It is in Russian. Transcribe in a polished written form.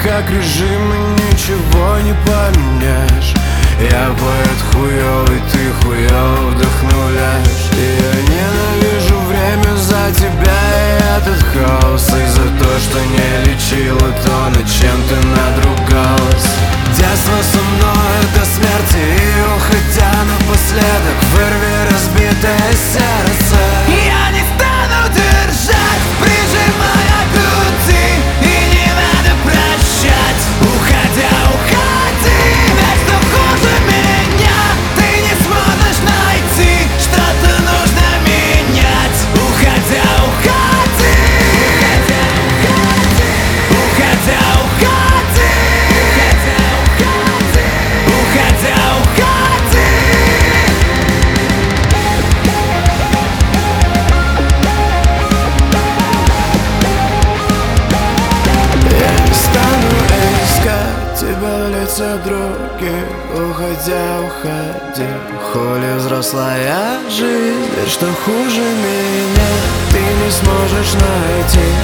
как режим, и ничего не поменяешь. Я поэт хуёвый, ты хуёво вдохновляешь. И я ненавижу время за тебя и этот хаос, и за то, что не лечила то, над чем ты надругалась. Детство со мной до смерти, и уходя напоследок, вырви разбитое сердце. Я не стану держать, прижимая к груди, и не надо прощать. Уходя, уходи, ведь что хуже меня ты не сможешь найти. Что-то нужно менять. Уходя, уходи, уходя, уходи, уходя, уходи. Я не стану искать тебя в лице других. Уходя, уходи. Хули взрослая жизнь, ведь что хуже меня ты не сможешь найти.